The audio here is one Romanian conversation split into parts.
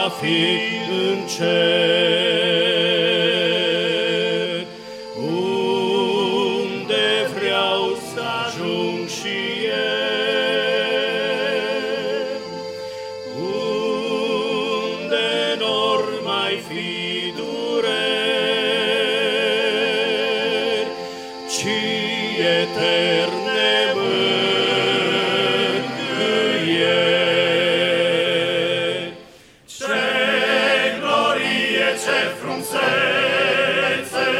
a fi în cer, unde vreau să ajung și eu, unde n-or mai fi dureri, ci eterne mângâieri. Ce glorie, ce frumusețe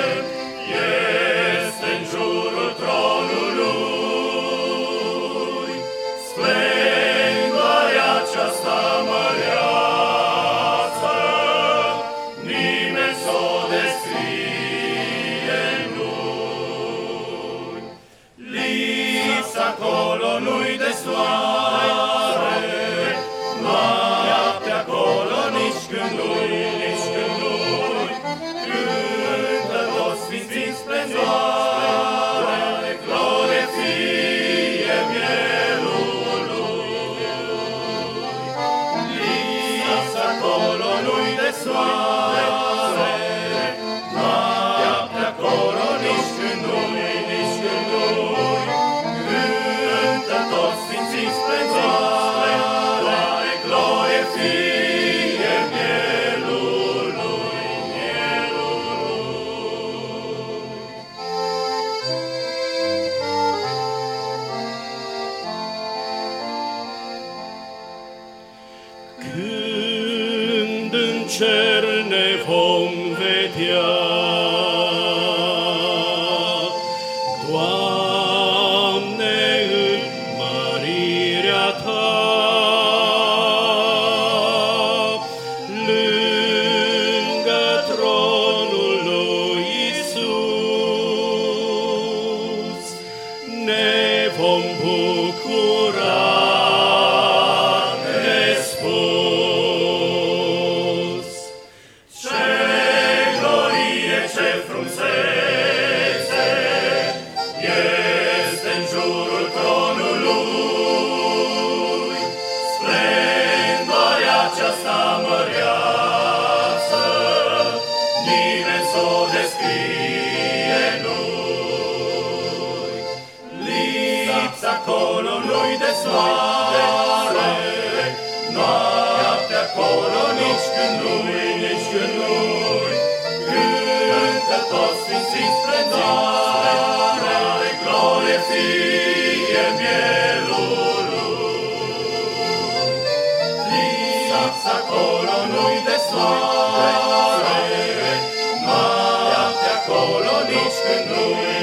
este în jurul tronului, splendoarea aceasta măreață, nimeni s-o descrie în lui. Lipsa acolo nu-i de soare, noaptea acolo nici când nu-i, nici când nu-i. Cântă toți sfinții în splendoare, glorie fie mielului. Lipsa acolo nu-i de soare, noaptea acolo nici când nu-i, nici când nu-i. Cântă toți sfinții în splendoare, glorie fie mielului, Când în cer ne vom vedea, Doamne, în mărirea Ta, lângă tronul lui Iisus, ne vom bucura nespus. Ce glorie, ce frumusețe este în jurul tronului, splendoarea aceasta măreață, nimeni s-o descrie în lui. Lipsa acolo nu-i de soare, noaptea acolo nici când nu-i, nici când nu-i. Cântă toți sfinții în splendoare, glorie fie mielului. Lipsa acolo nu-i de soare, noaptea acolo nici când nu-i,